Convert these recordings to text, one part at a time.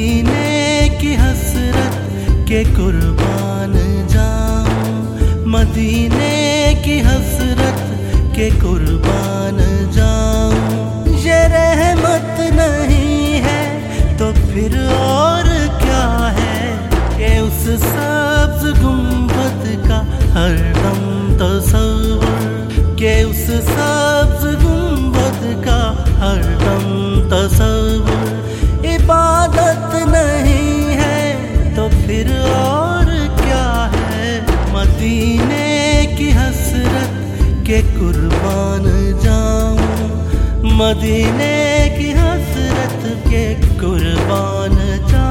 मदीने की हसरत के कुर्बान जाऊं, मदीने की हसरत के कुर्बान जाऊं। ये रहमत नहीं है तो फिर और क्या है कि उस सब्ज़ गुंबद का हरदम तसव्वुर, के उस सब्ज़ गुंबद का हरदम तसव्वुर। इबादत नहीं है तो फिर और क्या है, मदीने की हसरत के कुर्बान जाऊं, मदीने की हसरत के कुर्बान जाऊं।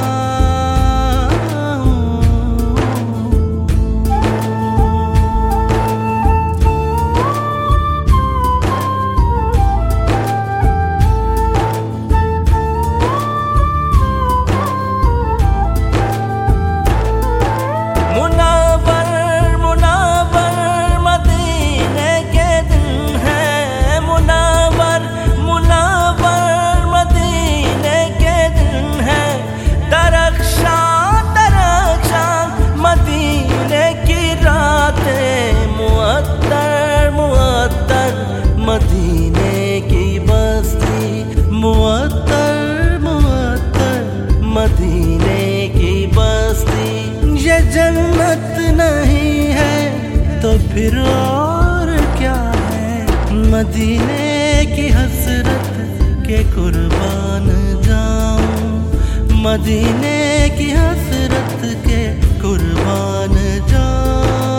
मदीने की बस्ती मुअत्तर मुअत्तर, मदीने की बस्ती। ये जन्नत नहीं है तो फिर और क्या है, मदीने की हसरत के कुर्बान जाऊं, मदीने की हसरत के कुर्बान जाऊं।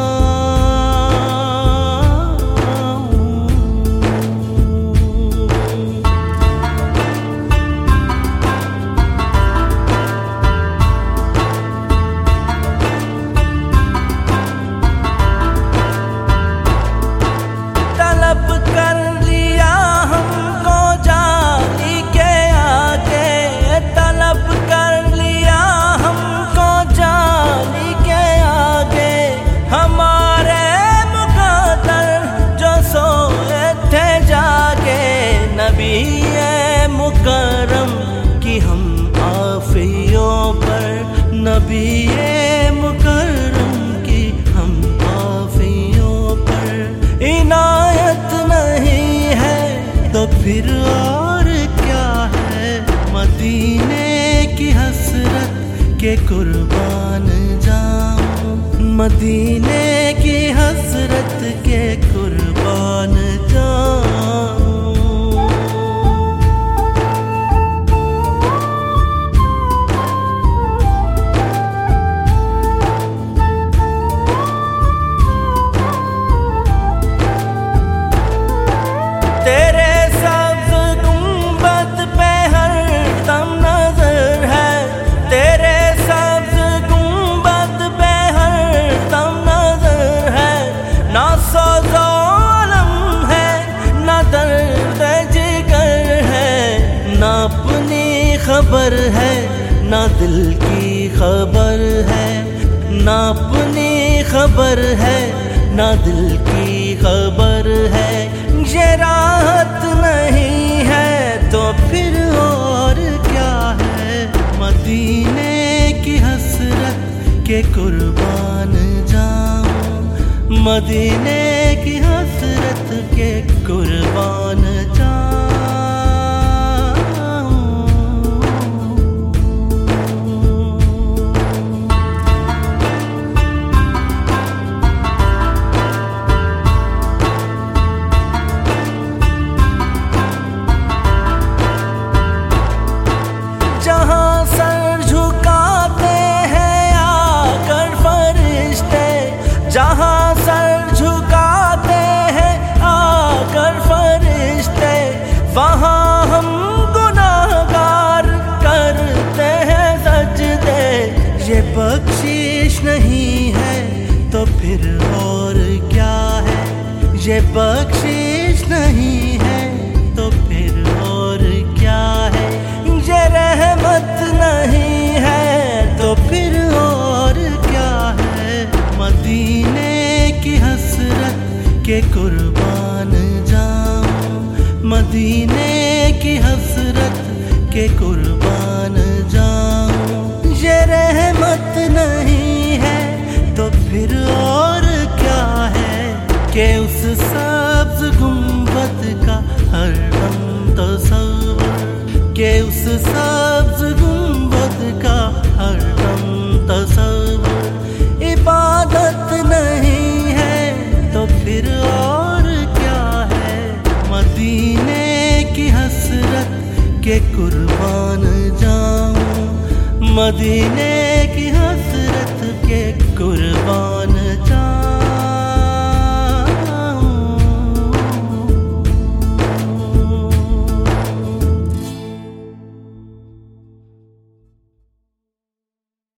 मुकर्रम कि हम आफियों पर, नबी मुकर्रम की हम आफियों पर। इनायत नहीं है तो फिर और क्या है, मदीने की हसरत के कुर्बान जाऊं, मदीने की हसरत के कुर्बान जाऊं। तेरे सब्ज़ गुंबद पे हरदम नजर है, तेरे सब्ज़ गुंबद पे हरदम नजर है। ना सोज़ो अलम है ना दर्द जिगर है, ना अपनी खबर है ना दिल की खबर है, ना अपनी खबर है ना दिल की खबर है। ये राहत नहीं है तो फिर और क्या है, मदीने की हसरत के कुर्बान जाऊं, मदीने की हसरत के कुर्बान जाऊं। जहाँ सर झुकाते हैं आकर फरिश्ते, जहाँ सर झुकाते हैं आकर फरिश्ते, वहाँ हम गुनाहगार करते हैं सजदे। ये बख्शिश नहीं है तो फिर और क्या है, ये बख्शिश नहीं है तो फिर और क्या है। ये रहमत नहीं है तो फिर और क्या है, मदीने की हसरत के कुर्बान जाऊं, मदीने की हसरत के कुर्बान जाऊं। तसव्वुर इबादत नहीं है तो फिर और क्या है। मदीने की हसरत के कुर्बान जाऊं, मदीने की हसरत के कुर्बान जाऊं।